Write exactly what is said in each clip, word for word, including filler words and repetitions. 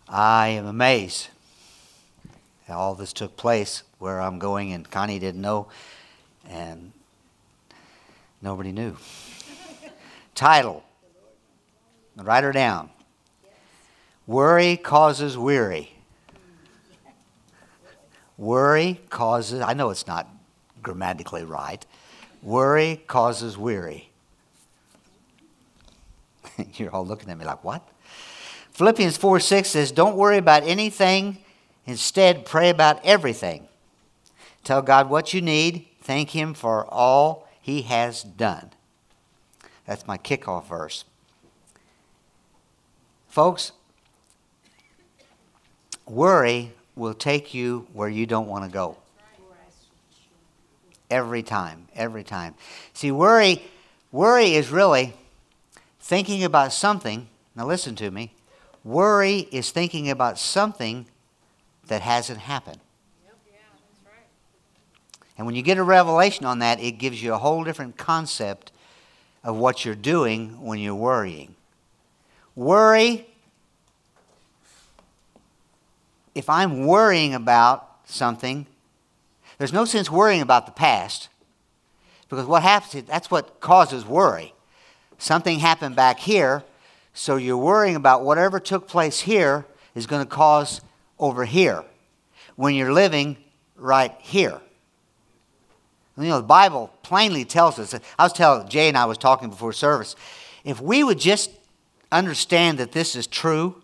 I am amazed that all this took place where I'm going, and Connie didn't know, and nobody knew. Title. Write her down. Worry causes weary. Worry causes, I know it's not grammatically right. Worry causes weary. You're all looking at me like, what? Philippians four six says, don't worry about anything. Instead, pray about everything. Tell God what you need. Thank Him for all He has done. That's my kickoff verse. Folks, worry will take you where you don't want to go. Every time, every time. See, worry, worry is really thinking about something. Now listen to me. Worry is thinking about something that hasn't happened. Yep. Yeah, that's right. And when you get a revelation on that, it gives you a whole different concept of what you're doing when you're worrying. Worry, if I'm worrying about something, there's no sense worrying about the past, because what happens is that's what causes worry. Something happened back here, so you're worrying about whatever took place here is going to cause over here when you're living right here. You know, the Bible plainly tells us. I was telling Jay and I was talking before service. If we would just understand that this is true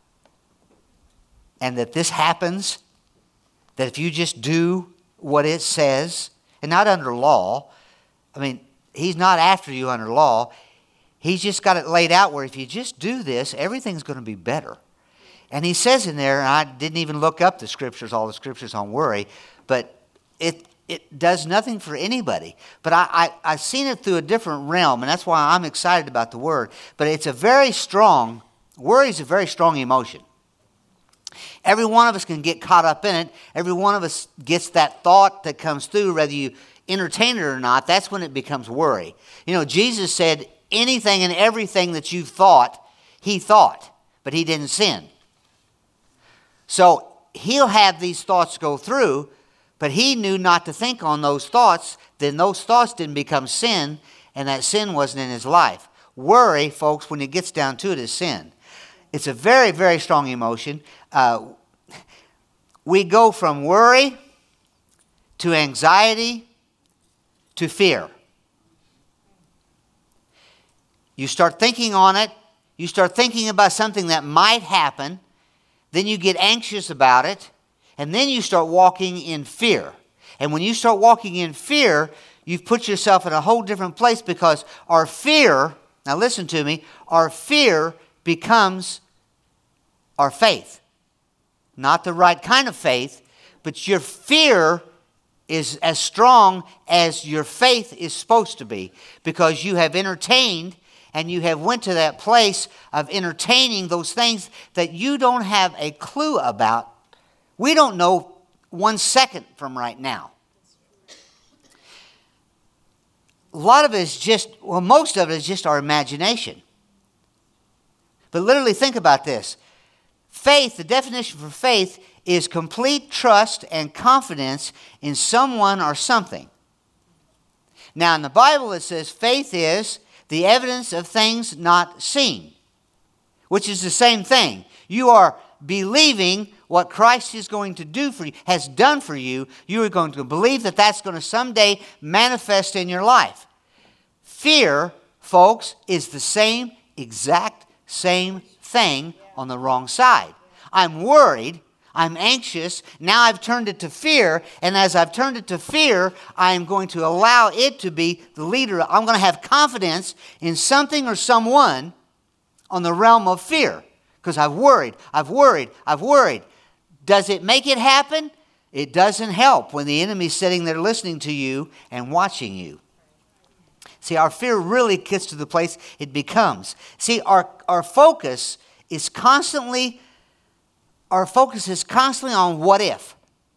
and that this happens, that if you just do what it says, and not under law, I mean, He's not after you under law. He's just got it laid out where if you just do this, everything's going to be better. And He says in there, and I didn't even look up the scriptures, all the scriptures on worry, but it it does nothing for anybody. But I, I, I've seen it through a different realm, and that's why I'm excited about the Word. But it's a very strong, worry is a very strong emotion. Every one of us can get caught up in it. Every one of us gets that thought that comes through, whether you entertain it or not. That's when it becomes worry. You know, Jesus said, anything and everything that you thought, He thought, but He didn't sin. So He'll have these thoughts go through, but He knew not to think on those thoughts. Then those thoughts didn't become sin, and that sin wasn't in His life. Worry, folks, when it gets down to it, is sin. It's a very, very strong emotion. Uh, we go from worry to anxiety to fear. You start thinking on it. You start thinking about something that might happen. Then you get anxious about it. And then you start walking in fear. And when you start walking in fear, you've put yourself in a whole different place, because our fear, now listen to me, our fear becomes our faith. Not the right kind of faith, but your fear is as strong as your faith is supposed to be, because you have entertained and you have went to that place of entertaining those things that you don't have a clue about. We don't know one second from right now. A lot of it is just, well, most of it is just our imagination. But literally think about this. Faith, the definition for faith is complete trust and confidence in someone or something. Now, in the Bible it says faith is the evidence of things not seen, which is the same thing. You are believing what Christ is going to do for you, has done for you. You are going to believe that that's going to someday manifest in your life. Fear, folks, is the same exact same thing on the wrong side. I'm worried. I'm anxious. Now I've turned it to fear. And as I've turned it to fear, I am going to allow it to be the leader. I'm going to have confidence in something or someone on the realm of fear, because I've worried. I've worried. I've worried. Does it make it happen? It doesn't help when the enemy's sitting there listening to you and watching you. See, our fear really gets to the place it becomes. See, our, our focus is constantly, our focus is constantly on what if.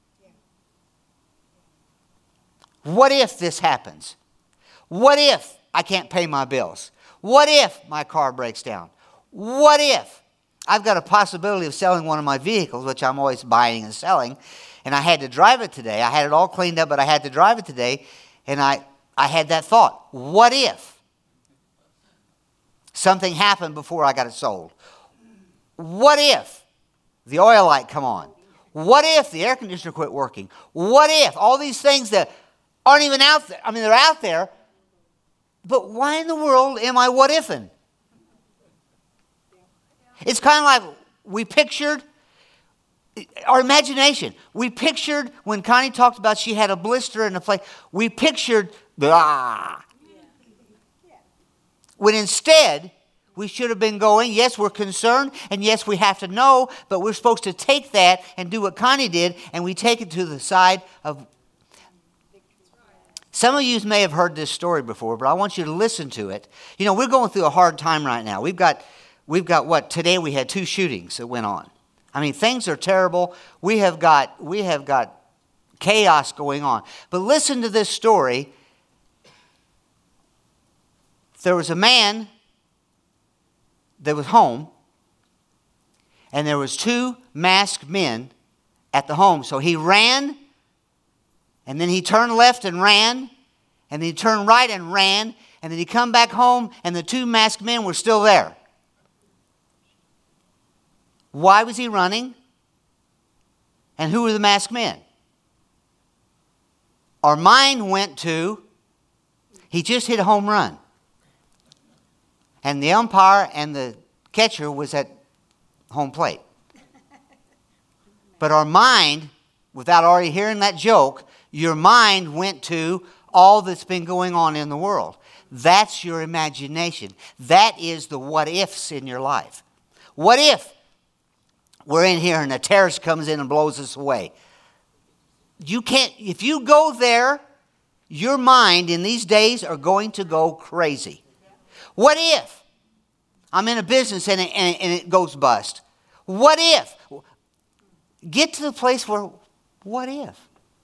What if this happens? What if I can't pay my bills? What if my car breaks down? What if? I've got a possibility of selling one of my vehicles, which I'm always buying and selling, and I had to drive it today. I had it all cleaned up, but I had to drive it today, and I, I had that thought, what if something happened before I got it sold? What if the oil light come on? What if the air conditioner quit working? What if all these things that aren't even out there? I mean, they're out there, but why in the world am I what ifing? It's kind of like we pictured, our imagination. We pictured when Connie talked about she had a blister in the place, we pictured, ah. When instead, we should have been going, yes, we're concerned, and yes, we have to know, but we're supposed to take that and do what Connie did, and we take it to the side of... Some of you may have heard this story before, but I want you to listen to it. You know, we're going through a hard time right now. We've got, we've got what? Today we had two shootings that went on. I mean, things are terrible. We have got, we have got chaos going on. But listen to this story. There was a man that was home, and there was two masked men at the home. So he ran, and then he turned left and ran, and then he turned right and ran, and then he come back home, and the two masked men were still there. Why was he running? And who were the masked men? Our mind went to, he just hit a home run. And the umpire and the catcher was at home plate. But our mind, without already hearing that joke, your mind went to all that's been going on in the world. That's your imagination. That is the what ifs in your life. What if we're in here and a terrorist comes in and blows us away? You can't, if you go there, your mind in these days are going to go crazy. What if I'm in a business and it, and, and it goes bust? What if? Get to the place where, what if?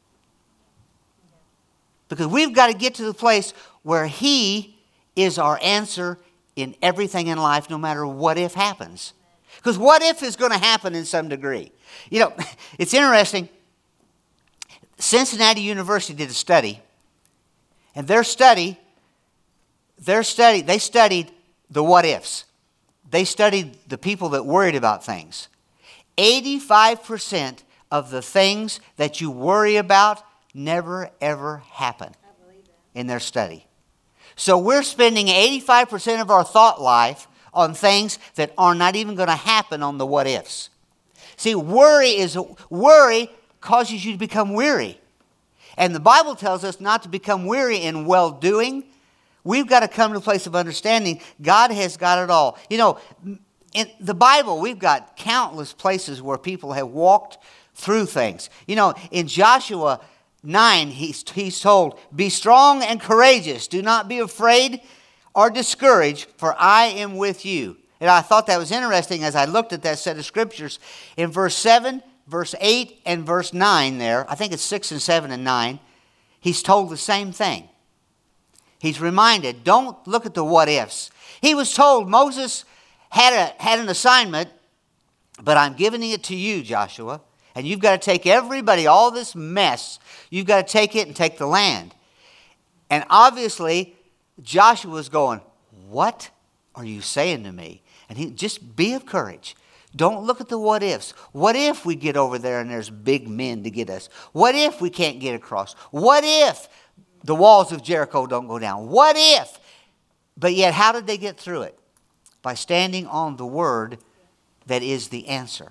Because we've got to get to the place where He is our answer in everything in life, no matter what if happens. Because what if is going to happen in some degree. You know, it's interesting. Cincinnati University did a study, and their study, their study, they studied the what ifs. They studied the people that worried about things. eighty-five percent of the things that you worry about never ever happen in their study. So we're spending eighty-five percent of our thought life on things that are not even going to happen on the what ifs. See, worry is worry causes you to become weary. And the Bible tells us not to become weary in well-doing. We've got to come to a place of understanding God has got it all. You know, in the Bible, we've got countless places where people have walked through things. You know, in Joshua nine, he's, he's told, be strong and courageous. Do not be afraid or discouraged, for I am with you. And I thought that was interesting as I looked at that set of scriptures. In verse seven, verse eight, and verse nine there, I think it's six and seven and nine, he's told the same thing. He's reminded, don't look at the what ifs. He was told Moses had, a, had an assignment, but I'm giving it to you, Joshua. And you've got to take everybody, all this mess, you've got to take it and take the land. And obviously, Joshua was going, what are you saying to me? And he just be of courage. Don't look at the what ifs. What if we get over there and there's big men to get us? What if we can't get across? What if the walls of Jericho don't go down? What if? But yet, how did they get through it? By standing on the word that is the answer.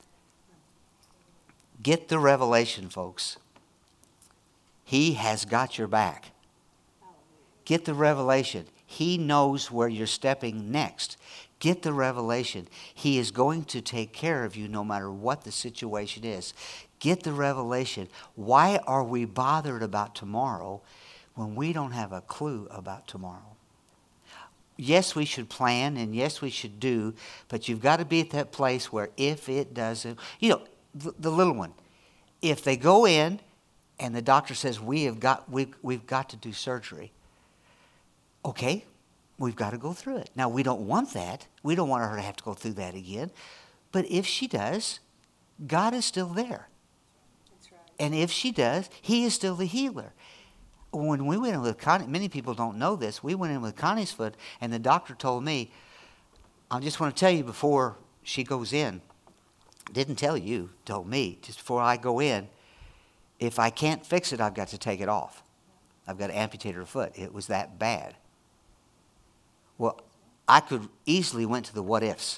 Get the revelation, folks. He has got your back. Get the revelation. He knows where you're stepping next. Get the revelation. He is going to take care of you no matter what the situation is. Get the revelation. Why are we bothered about tomorrow when we don't have a clue about tomorrow? Yes, we should plan, and yes, we should do, but you've got to be at that place where if it doesn't, you know, the, the little one, if they go in and the doctor says we have got we've, we've got to do surgery, okay, we've got to go through it. Now, we don't want that. We don't want her to have to go through that again. But if she does, God is still there. That's right. And if she does, he is still the healer. When we went in with Connie, many people don't know this, we went in with Connie's foot, and the doctor told me, I just want to tell you before she goes in, didn't tell you, told me, just before I go in, if I can't fix it, I've got to take it off. I've got to amputate her foot. It was that bad. Well, I could easily went to the what ifs.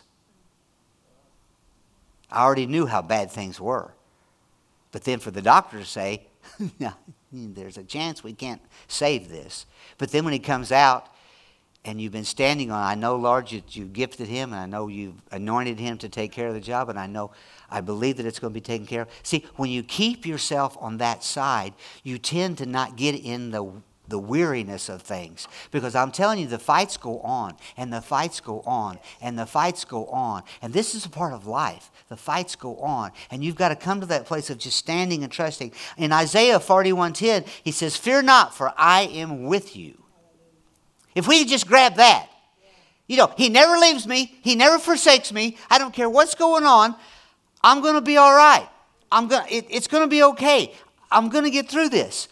I already knew how bad things were. But then for the doctor to say, there's a chance we can't save this. But then when he comes out and you've been standing on, I know, Lord, you, you gifted him, and I know you've anointed him to take care of the job, and I know, I believe that it's going to be taken care of. See, when you keep yourself on that side, you tend to not get in the the weariness of things. Because I'm telling you, the fights go on, and the fights go on, and the fights go on. And this is a part of life. The fights go on. And you've got to come to that place of just standing and trusting. In Isaiah forty-one ten, he says, fear not, for I am with you. If we just grab that, you know, he never leaves me. He never forsakes me. I don't care what's going on. I'm going to be all right. I'm going. It, it's going to be okay. I'm going to get through this.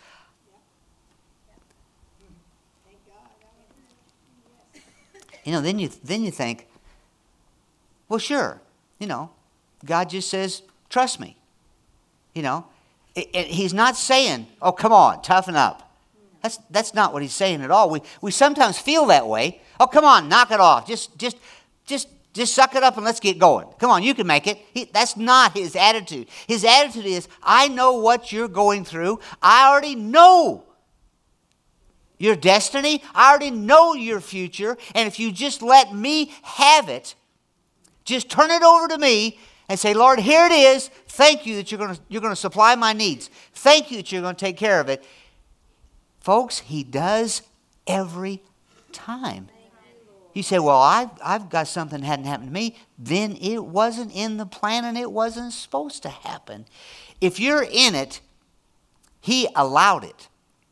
You know, then you then you think, well, sure, you know, God just says, trust me. You know, it, it, he's not saying, oh, come on, toughen up. That's that's not what he's saying at all. We we sometimes feel that way. Oh, come on, knock it off. Just just just just suck it up and let's get going. Come on, you can make it. He, that's not his attitude. His attitude is, I know what you're going through. I already know your destiny. I already know your future. And if you just let me have it, just turn it over to me and say, Lord, here it is. Thank you that you're going to, you're going to supply my needs. Thank you that you're going to take care of it. Folks, he does every time. You say, well, I've, I've got something that hadn't happened to me. Then it wasn't in the plan and it wasn't supposed to happen. If you're in it, he allowed it.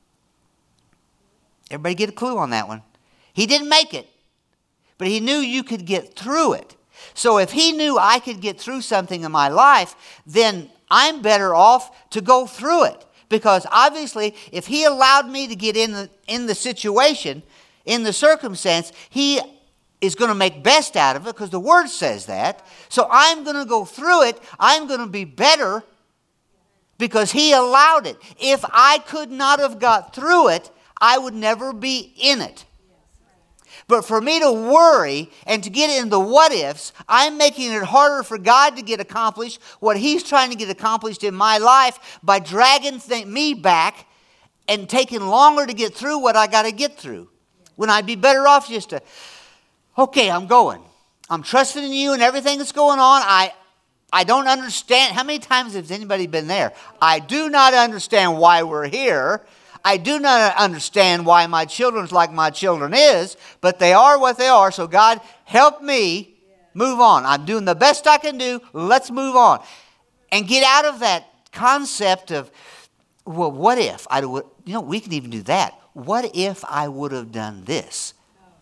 Everybody get a clue on that one. He didn't make it, but he knew you could get through it. So if he knew I could get through something in my life, then I'm better off to go through it. Because obviously, if he allowed me to get in the, in the situation, in the circumstance, he is going to make best out of it because the word says that. So I'm going to go through it. I'm going to be better because he allowed it. If I could not have got through it, I would never be in it. But for me to worry and to get in the what ifs, I'm making it harder for God to get accomplished what he's trying to get accomplished in my life by dragging th- me back and taking longer to get through what I got to get through. When I'd be better off just to, okay, I'm going. I'm trusting in you and everything that's going on. I, I don't understand. How many times has anybody been there? I do not understand why we're here. I do not understand why my children's like my children is, but they are what they are. So God, help me move on. I'm doing the best I can do. Let's move on. And get out of that concept of, well, what if I would, you know, we can even do that. What if I would have done this?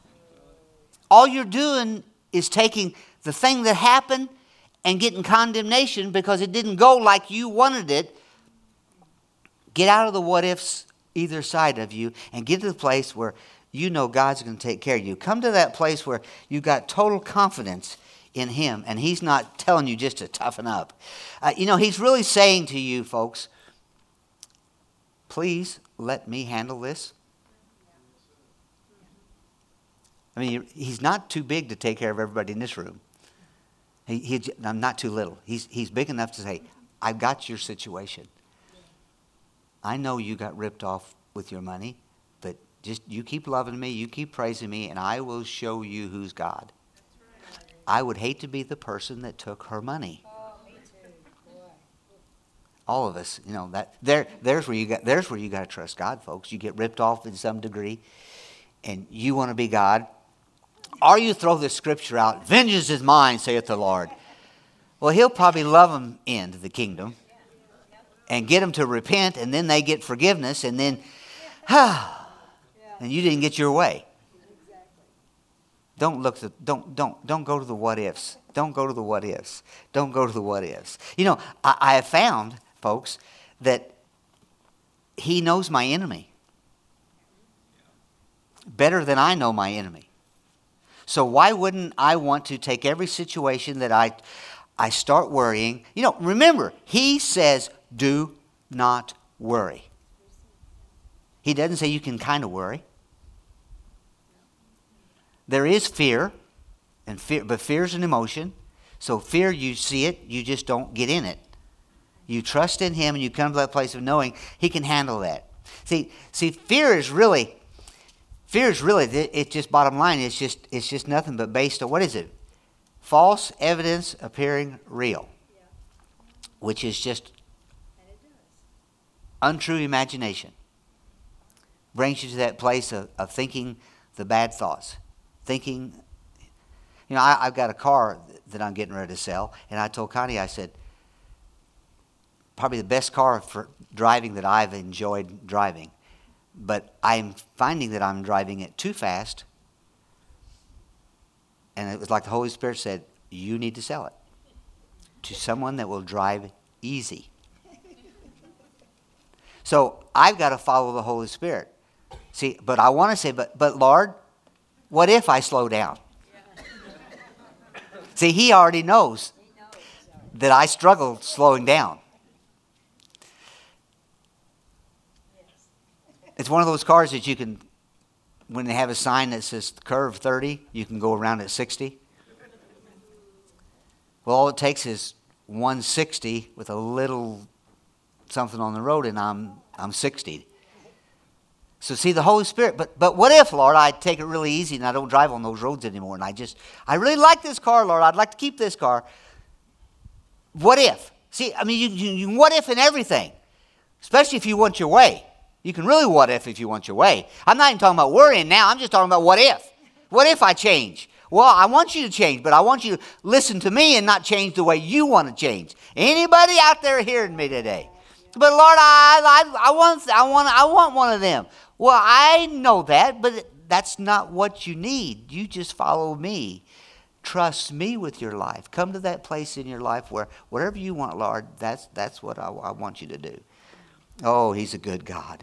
All you're doing is taking the thing that happened and getting condemnation because it didn't go like you wanted it. Get out of the what ifs either side of you and get to the place where you know God's going to take care of you. Come to that place where you got total confidence in him and he's not telling you just to toughen up. Uh, you know, he's really saying to you folks, please let me handle this. I mean, he's not too big to take care of everybody in this room. He, he, I'm not too little. He's, he's big enough to say, I've got your situation. I know you got ripped off with your money, but just you keep loving me, you keep praising me, and I will show you who's God. I would hate to be the person that took her money. All of us, you know, that there, there's where you got, there's where you got to trust God, folks. You get ripped off in some degree, and you want to be God. Or you throw this scripture out, vengeance is mine, saith the Lord. Well, he'll probably love them into the kingdom and get them to repent, and then they get forgiveness, and then, ah, and you didn't get your way. Don't look to, don't, don't, don't go to the what ifs. Don't go to the what ifs. Don't go to the what ifs. You know, I, I have found, folks, that he knows my enemy better than I know my enemy. So why wouldn't I want to take every situation that I, I start worrying? You know, remember, he says, do not worry. He doesn't say you can kind of worry. There is fear, and fear, but fear is an emotion. So fear, you see it, you just don't get in it. You trust in him, and you come to that place of knowing he can handle that. See, see, fear is really, fear is really, it's just bottom line. It's just, it's just nothing but based on, what is it? False evidence appearing real, yeah. Which is just untrue imagination. Brings you to that place of, of thinking the bad thoughts. Thinking, you know, I, I've got a car that I'm getting ready to sell, and I told Connie, I said, probably the best car for driving that I've enjoyed driving, but I'm finding that I'm driving it too fast, and it was like the Holy Spirit said, you need to sell it to someone that will drive easy. So I've got to follow the Holy Spirit. See, but I want to say, but but Lord, what if I slow down? Yeah. See, he already knows, he knows that I struggle slowing down. Yes. It's one of those cars that you can, when they have a sign that says curve thirty, you can go around at sixty. Well, all it takes is one sixty with a little something on the road, and I'm I'm sixty. So see, the Holy Spirit, but but what if, Lord, I take it really easy and I don't drive on those roads anymore, and I just, I really like this car, Lord, I'd like to keep this car. What if? See, I mean, you, you, you what if in everything, especially if you want your way. You can really what if if you want your way. I'm not even talking about worrying now, I'm just talking about what if. What if I change? Well, I want you to change, but I want you to listen to me and not change the way you want to change. Anybody out there hearing me today? But Lord, I, I, I want, I want, I want one of them. Well, I know that, but that's not what you need. You just follow me. Trust me with your life. Come to that place in your life where whatever you want, Lord, that's that's what I, I want you to do. Oh, he's a good God.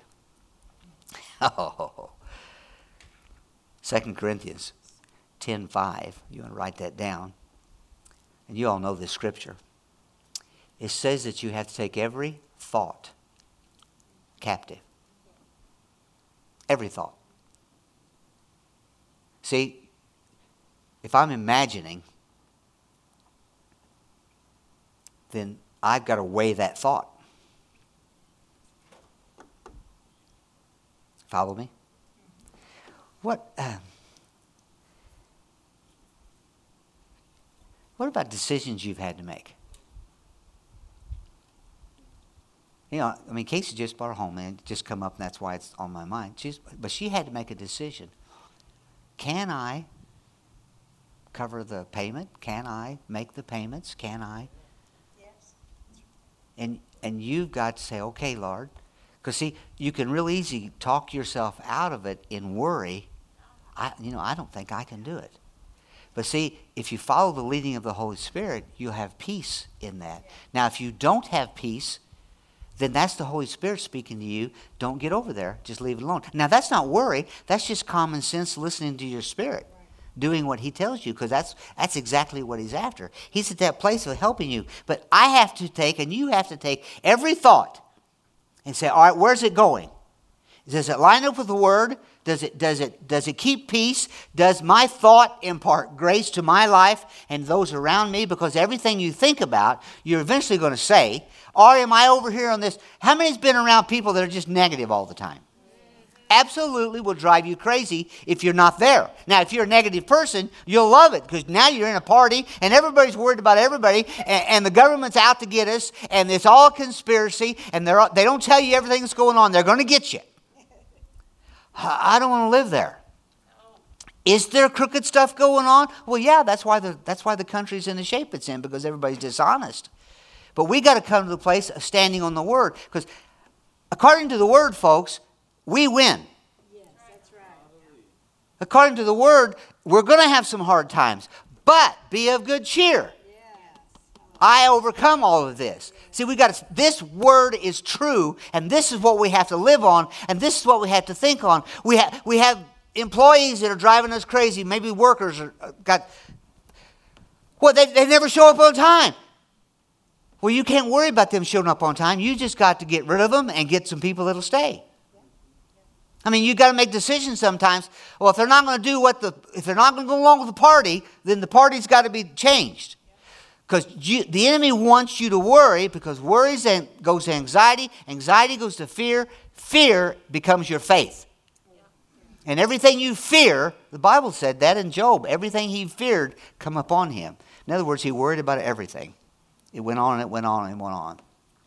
Oh, Second Corinthians ten five. You want to write that down. And you all know this scripture. It says that you have to take every thought captive. Every thought. See, if I'm imagining, then I've got to weigh that thought. Follow me? What, uh, what about decisions you've had to make? You know, I mean, Casey just bought a home, and it just come up, and that's why it's on my mind. She's, but she had to make a decision. Can I cover the payment? Can I make the payments? Can I? Yes. And and you've got to say, okay, Lord. Because, see, you can real easy talk yourself out of it in worry. I, you know, I don't think I can do it. But, see, if you follow the leading of the Holy Spirit, you'll have peace in that. Now, if you don't have peace, then that's the Holy Spirit speaking to you. Don't get over there. Just leave it alone. Now, that's not worry. That's just common sense listening to your spirit, doing what he tells you, because that's, that's exactly what he's after. He's at that place of helping you. But I have to take, and you have to take, every thought and say, all right, where's it going? Does it line up with the Word? Does it, does it, does it keep peace? Does my thought impart grace to my life and those around me? Because everything you think about, you're eventually going to say. Or am I over here on this? How many's been around people that are just negative all the time? Absolutely will drive you crazy if you're not there. Now, if you're a negative person, you'll love it, because now you're in a party and everybody's worried about everybody, and, and the government's out to get us, and it's all a conspiracy, and they're, they don't tell you everything that's going on. They're going to get you. I don't want to live there. Is there crooked stuff going on? Well, yeah, that's why the that's why the country's in the shape it's in, because everybody's dishonest. But we got to come to the place of standing on the Word, because according to the Word, folks, we win. Yes, that's right. According to the Word, we're going to have some hard times. But be of good cheer. I overcome all of this. See, we got to, this word is true, and this is what we have to live on, and this is what we have to think on. We have we have employees that are driving us crazy. Maybe workers are got. Well, they they never show up on time. Well, you can't worry about them showing up on time. You just got to get rid of them and get some people that'll stay. I mean, you got to make decisions sometimes. Well, if they're not going to do what the if they're not going to go along with the party, then the party's got to be changed. Because the enemy wants you to worry, because worry goes to anxiety, anxiety goes to fear, fear becomes your faith. And everything you fear, the Bible said that in Job, everything he feared come upon him. In other words, he worried about everything. It went on and it went on and it went on.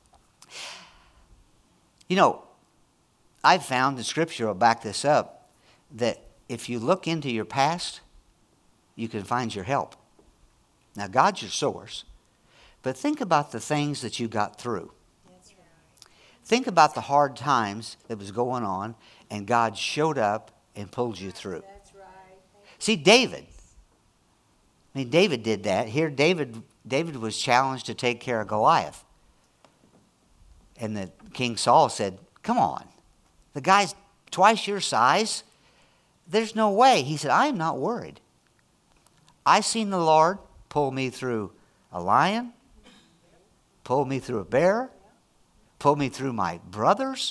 You know, I've found, the Scripture will back this up, that if you look into your past, you can find your help. Now, God's your source, but think about the things that you got through. That's right. Think about the hard times that was going on, and God showed up and pulled you through. That's right. See, David, I mean, David did that. Here, David, David was challenged to take care of Goliath. And the King Saul said, come on, the guy's twice your size. There's no way. He said, I am not worried. I seen the Lord pull me through a lion, pull me through a bear, pull me through my brothers.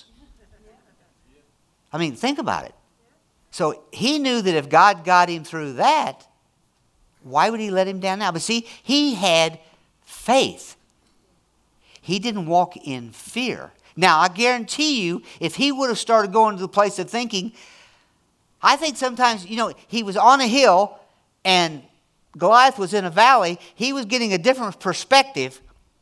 I mean, think about it. So he knew that if God got him through that, why would he let him down now? But see, he had faith. He didn't walk in fear. Now, I guarantee you, if he would have started going to the place of thinking, I think sometimes, you know, he was on a hill and Goliath was in a valley, he was getting a different perspective.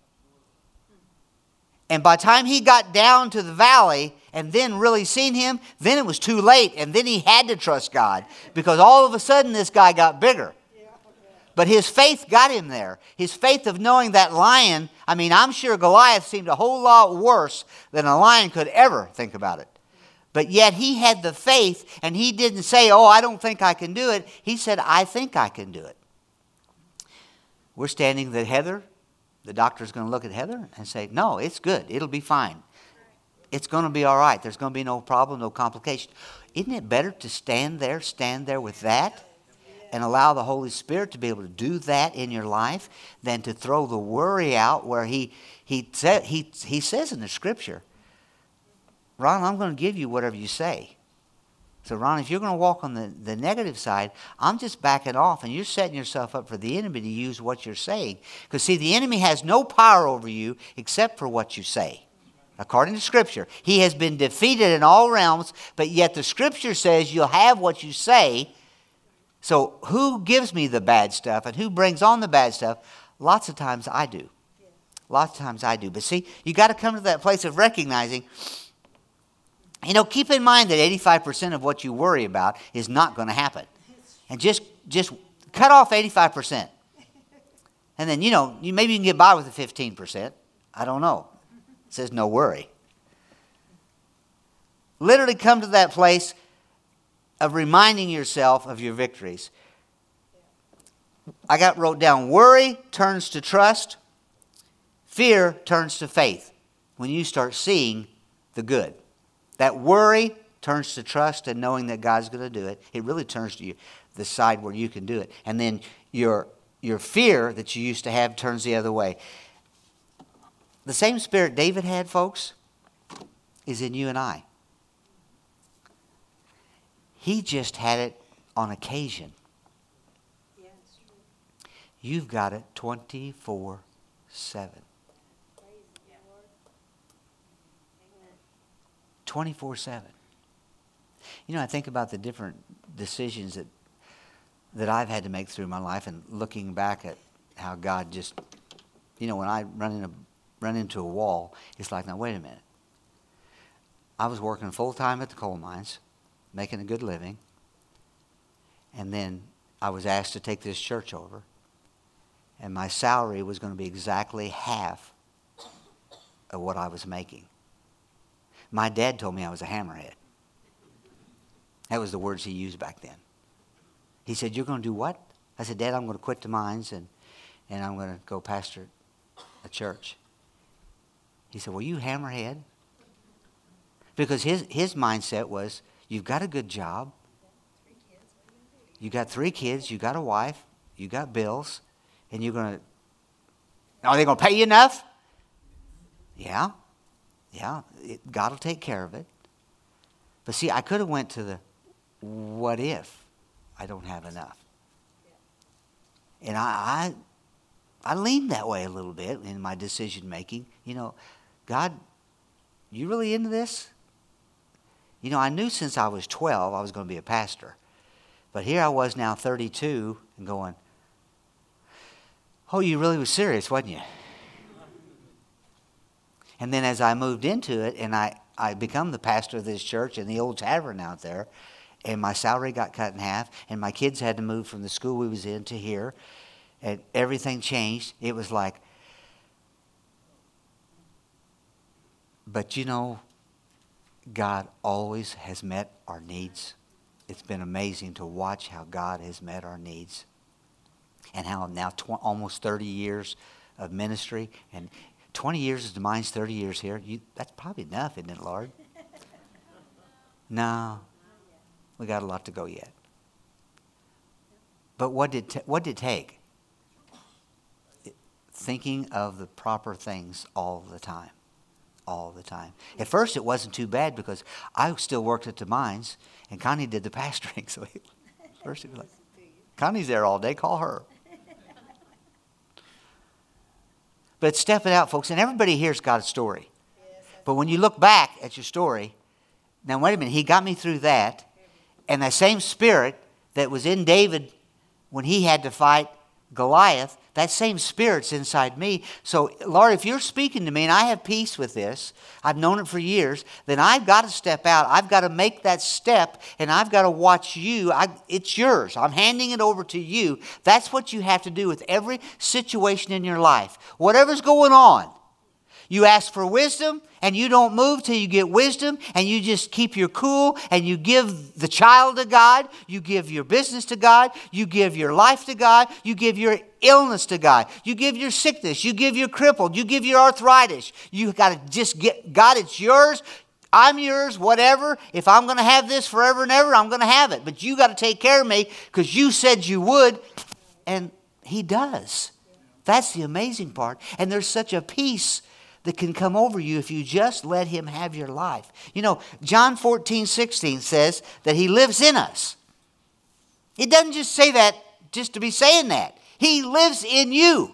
And by the time he got down to the valley and then really seen him, then it was too late. And then he had to trust God, because all of a sudden this guy got bigger. But his faith got him there. His faith of knowing that lion, I mean, I'm sure Goliath seemed a whole lot worse than a lion could ever think about it. But yet he had the faith, and he didn't say, oh, I don't think I can do it. He said, I think I can do it. We're standing at Heather. The doctor's going to look at Heather and say, no, it's good. It'll be fine. It's going to be all right. There's going to be no problem, no complication. Isn't it better to stand there, stand there with that, and allow the Holy Spirit to be able to do that in your life than to throw the worry out where he, he, sa- he, he says in the Scripture, Ron, I'm going to give you whatever you say. So, Ron, if you're going to walk on the, the negative side, I'm just backing off, and you're setting yourself up for the enemy to use what you're saying. Because, see, the enemy has no power over you except for what you say. According to Scripture, he has been defeated in all realms, but yet the Scripture says you'll have what you say. So who gives me the bad stuff and who brings on the bad stuff? Lots of times I do. Lots of times I do. But see, you got to come to that place of recognizing, you know, keep in mind that eighty-five percent of what you worry about is not going to happen. And just just cut off eighty-five percent. And then, you know, you maybe you can get by with the fifteen percent. I don't know. It says no worry. Literally come to that place of reminding yourself of your victories. I got wrote down, worry turns to trust. Fear turns to faith when you start seeing the good. That worry turns to trust and knowing that God's going to do it. It really turns to you, the side where you can do it. And then your, your fear that you used to have turns the other way. The same spirit David had, folks, is in you and I. He just had it on occasion. You've got it twenty-four seven. twenty-four seven. You know, I think about the different decisions that that I've had to make through my life, and looking back at how God just, you know, when I run in a, run into a wall, it's like, now wait a minute. I was working full time at the coal mines, making a good living, and then I was asked to take this church over, and my salary was going to be exactly half of what I was making. My dad told me I was a hammerhead. That was the words he used back then. He said, you're going to do what? I said, Dad, I'm going to quit the mines and, and I'm going to go pastor a church. He said, well, you hammerhead. Because his, his mindset was, you've got a good job. You got three kids. You got a wife. You got bills. And you're going to, are they going to pay you enough? Yeah. Yeah. It, God will take care of it. But see, I could have went to the, what if I don't have enough? And I, I, I leaned that way a little bit in my decision making. You know, God, you really into this? You know, I knew since I was twelve I was going to be a pastor. But here I was now thirty-two and going, oh, you really was serious, wasn't you? And then as I moved into it and I, I become the pastor of this church in the old tavern out there, and my salary got cut in half, and my kids had to move from the school we was in to here, and everything changed. It was like, but you know, God always has met our needs. It's been amazing to watch how God has met our needs, and how now tw- almost thirty years of ministry, and twenty years is mine's thirty years here. You, that's probably enough, isn't it, Lord? No. We got a lot to go yet. But what did t- what did it take? It, thinking of the proper things all the time. All the time. At first it wasn't too bad because I still worked at the mines and Connie did the pastoring. So he, first he was like, Connie's there all day, call her. But it's stepping out, folks, and everybody hears God's story. But when you look back at your story, now wait a minute, he got me through that. And that same spirit that was in David when he had to fight Goliath, that same spirit's inside me. So, Lord, if you're speaking to me and I have peace with this, I've known it for years, then I've got to step out. I've got to make that step, and I've got to watch you. I, it's yours. I'm handing it over to you. That's what you have to do with every situation in your life. Whatever's going on. You ask for wisdom, and you don't move till you get wisdom, and you just keep your cool, and you give the child to God, you give your business to God, you give your life to God, you give your illness to God, you give your sickness, you give your crippled, you give your arthritis. You got to just get, God, it's yours, I'm yours, whatever. If I'm going to have this forever and ever, I'm going to have it. But you got to take care of me because you said you would, and He does. That's the amazing part. And there's such a peace that can come over you if you just let Him have your life. You know, John fourteen sixteen says that He lives in us. It doesn't just say that just to be saying that. He lives in you.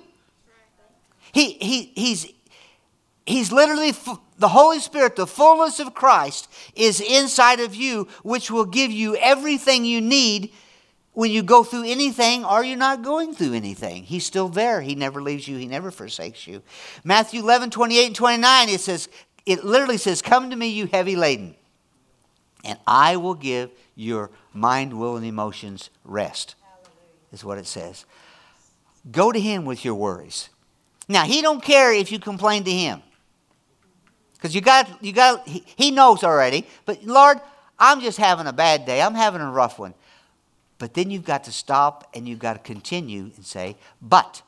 He, he, he's, he's literally, the Holy Spirit, the fullness of Christ is inside of you, which will give you everything you need when you go through anything or you're not going through anything. He's still there. He never leaves you. He never forsakes you. Matthew eleven, twenty-eight and twenty-nine, it says, it literally says, come to me, you heavy laden, and I will give your mind, will, and emotions rest. Hallelujah. Is what it says. Go to Him with your worries. Now, He don't care if you complain to Him. Because you got, you got, he, he knows already. But Lord, I'm just having a bad day. I'm having a rough one. But then you've got to stop and you've got to continue and say, but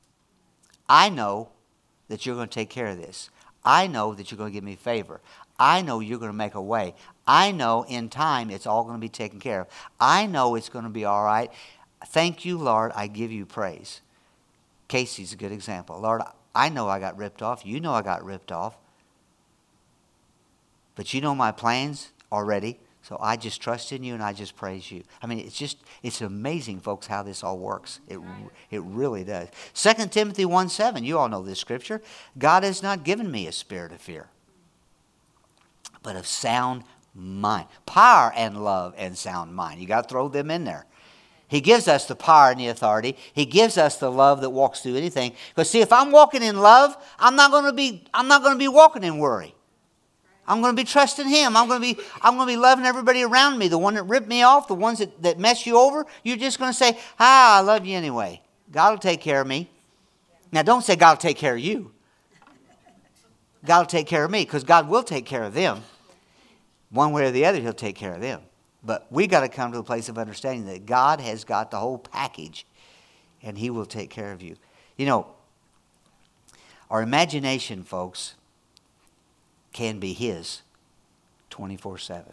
I know that you're going to take care of this. I know that you're going to give me favor. I know you're going to make a way. I know in time it's all going to be taken care of. I know it's going to be all right. Thank you, Lord. I give you praise. Casey's a good example. Lord, I know I got ripped off. You know I got ripped off. But you know my plans already. So I just trust in you and I just praise you. I mean, it's just, it's amazing, folks, how this all works. It it really does. Second Timothy one seven, you all know this scripture. God has not given me a spirit of fear, but of sound mind. Power and love and sound mind. You got to throw them in there. He gives us the power and the authority. He gives us the love that walks through anything. Because see, if I'm walking in love, I'm not going to be, I'm not going to be walking in worry. I'm going to be trusting Him. I'm going to be I'm going to be loving everybody around me. The one that ripped me off, the ones that, that mess you over, you're just going to say, ah, I love you anyway. God will take care of me. Now, don't say God will take care of you. God will take care of me because God will take care of them. One way or the other, He'll take care of them. But we got to come to a place of understanding that God has got the whole package, and He will take care of you. You know, our imagination, folks, can be His twenty-four seven.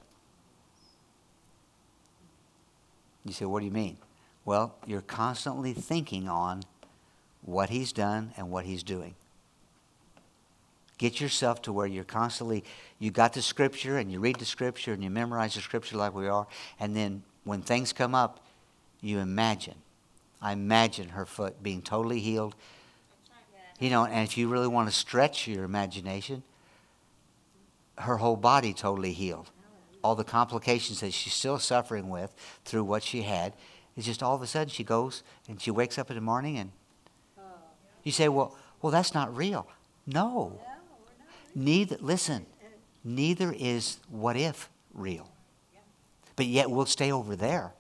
You say, what do you mean? Well, you're constantly thinking on what He's done and what He's doing. Get yourself to where you're constantly, you got the Scripture and you read the Scripture and you memorize the Scripture like we are. And then when things come up, you imagine. I imagine her foot being totally healed. You know, and if you really want to stretch your imagination, her whole body totally healed. All the complications that she's still suffering with through what she had, it's just all of a sudden she goes and she wakes up in the morning and you say, well, well, that's not real. No. Neither, listen, neither is what if real. But yet we'll stay over there.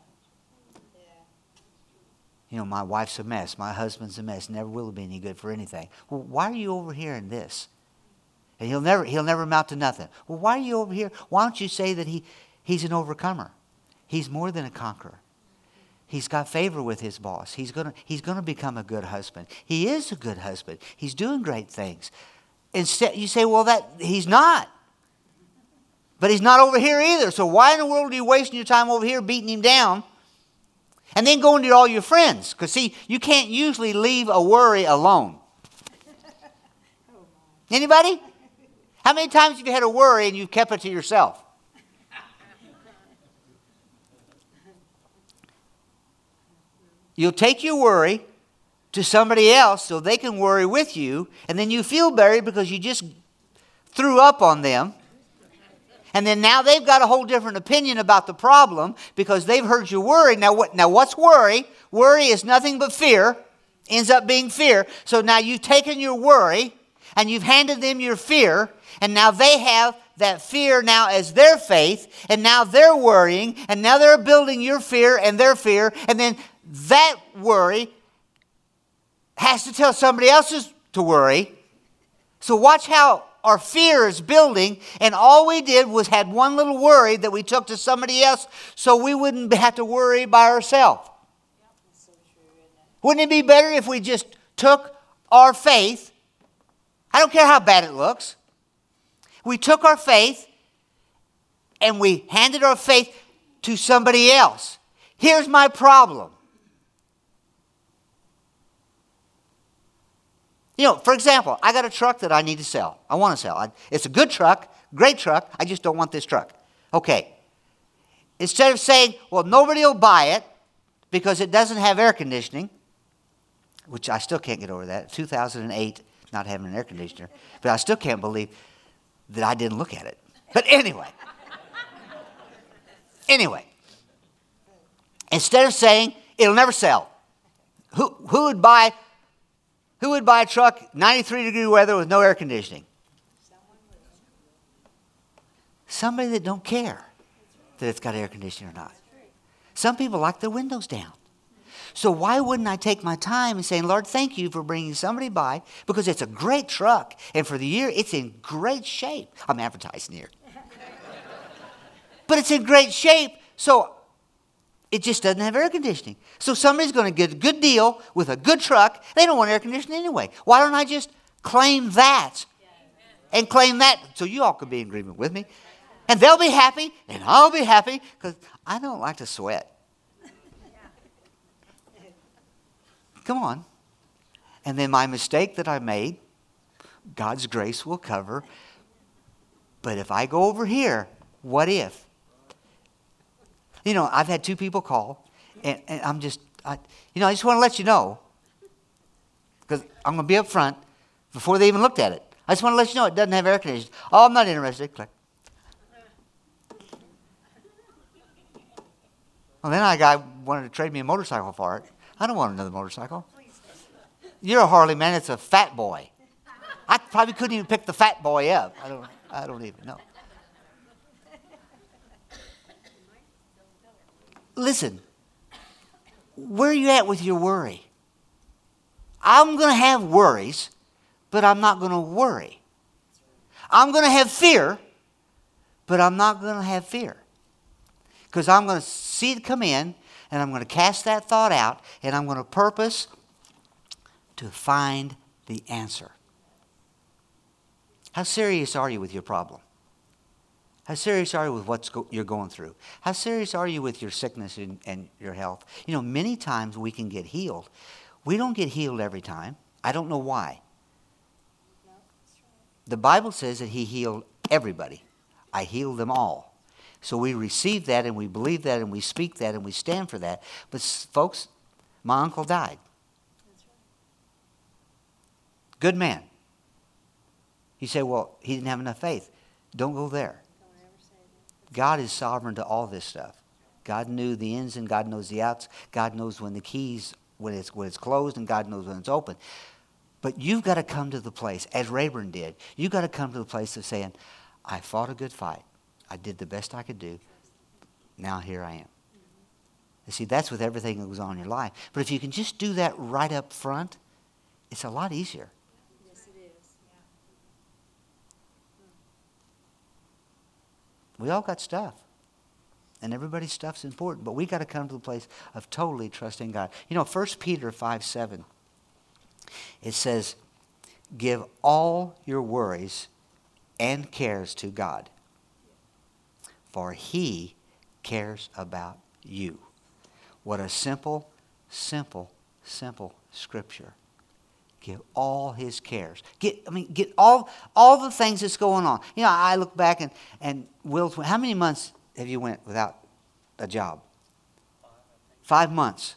You know, my wife's a mess. My husband's a mess. Never will be any good for anything. Well, why are you over here in this? And he'll never he'll never amount to nothing. Well, why are you over here? Why don't you say that he, he's an overcomer? He's more than a conqueror. He's got favor with his boss. He's gonna he's gonna become a good husband. He is a good husband. He's doing great things. Instead, you say, well, that he's not. But he's not over here either. So why in the world are you wasting your time over here beating him down? And then going to all your friends. Because, see, you can't usually leave a worry alone. Anybody? How many times have you had a worry and you've kept it to yourself? You'll take your worry to somebody else so they can worry with you, and then you feel buried because you just threw up on them. And then now they've got a whole different opinion about the problem because they've heard you worry. Now, what, now what's worry? Worry is nothing but fear. Ends up being fear. So now you've taken your worry and you've handed them your fear, and now they have that fear now as their faith, and now they're worrying, and now they're building your fear and their fear, and then that worry has to tell somebody else to worry. So watch how our fear is building, and all we did was had one little worry that we took to somebody else so we wouldn't have to worry by ourselves. Wouldn't it be better if we just took our faith? I don't care how bad it looks. We took our faith and we handed our faith to somebody else. Here's my problem. You know, for example, I got a truck that I need to sell. I want to sell. I, it's a good truck, great truck. I just don't want this truck. Okay. Instead of saying, well, nobody will buy it because it doesn't have air conditioning, which I still can't get over that. two thousand eight, not having an air conditioner. But I still can't believe that I didn't look at it. But anyway. Anyway. Instead of saying, it'll never sell. Who, who would buy... Who would buy a truck, ninety-three degree weather with no air conditioning? Somebody that don't care that it's got air conditioning or not. Some people like their windows down. So why wouldn't I take my time and say, Lord, thank you for bringing somebody by, because it's a great truck, and for the year, it's in great shape. I'm advertising here. But it's in great shape, so it just doesn't have air conditioning. So somebody's going to get a good deal with a good truck. They don't want air conditioning anyway. Why don't I just claim that? And claim that so you all could be in agreement with me. And they'll be happy, and I'll be happy, because I don't like to sweat. Come on. And then my mistake that I made, God's grace will cover. But if I go over here, what if? You know, I've had two people call, and, and I'm just, I, you know, I just want to let you know, because I'm going to be up front before they even looked at it. I just want to let you know it doesn't have air conditioning. Oh, I'm not interested. Click. Well, then I guy wanted to trade me a motorcycle for it. I don't want another motorcycle. You're a Harley man. It's a fat boy. I probably couldn't even pick the fat boy up. I don't. I don't even know. Listen, where are you at with your worry? I'm going to have worries, but I'm not going to worry. I'm going to have fear, but I'm not going to have fear. Because I'm going to see it come in, and I'm going to cast that thought out, and I'm going to purpose to find the answer. How serious are you with your problem? How serious are you with what go- you're going through? How serious are you with your sickness and, and your health? You know, many times we can get healed. We don't get healed every time. I don't know why. No, that's right. The Bible says that he healed everybody. I healed them all. So we receive that and we believe that and we speak that and we stand for that. But folks, my uncle died. That's right. Good man. You say, well, he didn't have enough faith. Don't go there. Don't ever say that. God is sovereign to all this stuff. God knew the ins and God knows the outs. God knows when the keys, when it's, when it's closed, and God knows when it's open. But you've got to come to the place, as Rayburn did, you've got to come to the place of saying, I fought a good fight. I did the best I could do. Now here I am. You see, that's with everything that goes on in your life. But if you can just do that right up front, it's a lot easier. Yes, it is. Yeah. We all got stuff. And everybody's stuff's important. But we got to come to the place of totally trusting God. You know, First Peter five seven, it says, give all your worries and cares to God, for he cares about you. What a simple, simple, simple scripture. Give all his cares. Get, I mean, get all all the things that's going on. You know, I look back and, and Will, how many months have you went without a job? Five months.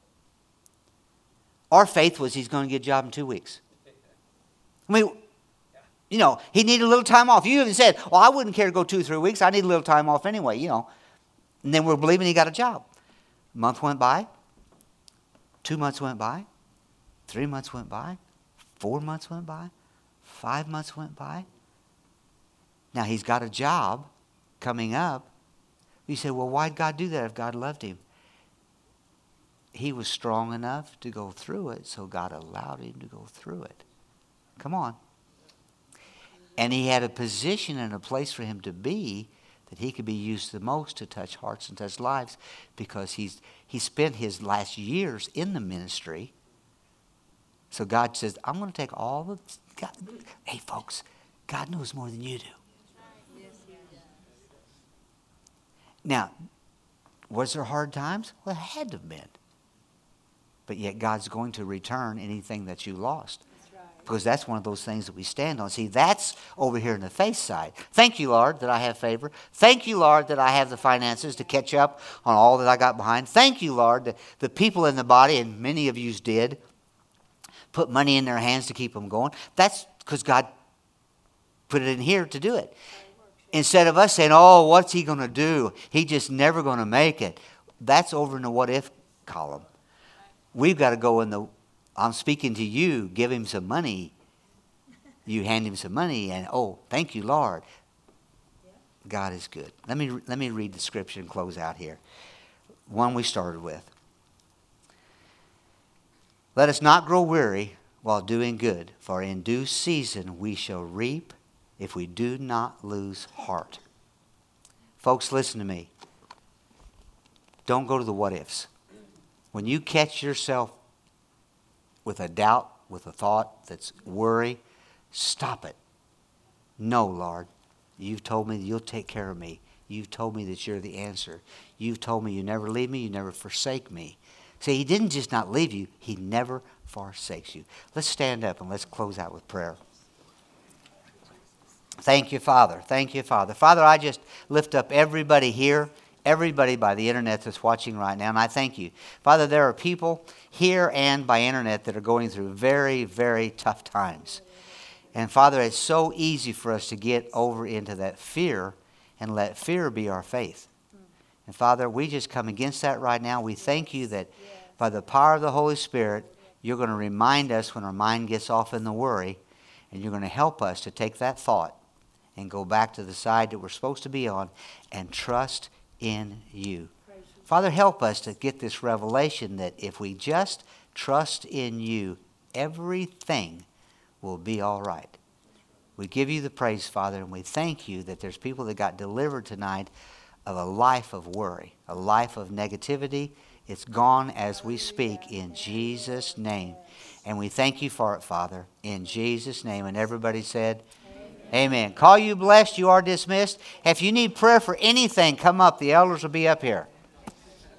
Our faith was he's going to get a job in two weeks. I mean, you know, he needed a little time off. You even said, well, I wouldn't care to go two or three weeks. I need a little time off anyway, you know. And then we're believing he got a job. A month went by. Two months went by. Three months went by. Four months went by. Five months went by. Now he's got a job coming up. You say, well, why'd God do that if God loved him? He was strong enough to go through it, so God allowed him to go through it. Come on. And he had a position and a place for him to be that he could be used the most to touch hearts and touch lives, because he's he spent his last years in the ministry. So God says, I'm going to take all the... God, hey, folks, God knows more than you do. Yes, he does. Now, was there hard times? Well, it had to have been. But yet God's going to return anything that you lost. That's right. Because that's one of those things that we stand on. See, that's over here in the faith side. Thank you, Lord, that I have favor. Thank you, Lord, that I have the finances to catch up on all that I got behind. Thank you, Lord, that the people in the body, and many of you did, put money in their hands to keep them going. That's because God put it in here to do it. Instead of us saying, oh, what's he going to do? He's just never going to make it. That's over in the what if column. We've got to go in the, I'm speaking to you, give him some money. You hand him some money and, oh, thank you, Lord. God is good. Let me, let me read the scripture and close out here. One we started with. Let us not grow weary while doing good, for in due season we shall reap if we do not lose heart. Folks, listen to me. Don't go to the what ifs. When you catch yourself with a doubt, with a thought that's worry, stop it. No, Lord, you've told me that you'll take care of me. You've told me that you're the answer. You've told me you never leave me, you never forsake me. See, he didn't just not leave you, he never forsakes you. Let's stand up and let's close out with prayer. Thank you, Father. Thank you, Father. Father, I just lift up everybody here, everybody by the internet that's watching right now, and I thank you. Father, there are people here and by internet that are going through very, very tough times. And Father, it's so easy for us to get over into that fear and let fear be our faith. And Father, we just come against that right now. We thank you that by the power of the Holy Spirit, you're going to remind us when our mind gets off in the worry, and you're going to help us to take that thought and go back to the side that we're supposed to be on and trust in you. Father, help us to get this revelation that if we just trust in you, everything will be all right. We give you the praise, Father, and we thank you that there's people that got delivered tonight of a life of worry, a life of negativity. It's gone as we speak in Jesus' name. And we thank you for it, Father, in Jesus' name. And everybody said, Amen. Amen. Call you blessed. You are dismissed. If you need prayer for anything, come up. The elders will be up here.